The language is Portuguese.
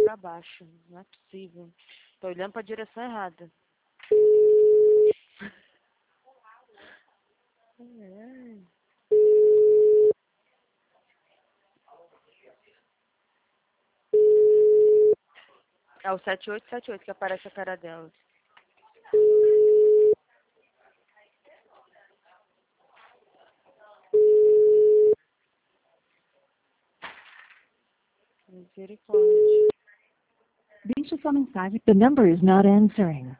pra baixo. Não é possível. Tô olhando pra direção errada. É o 7878 que aparece a cara dela. Misericórdia. Deixe sua mensagem. The number is not answering.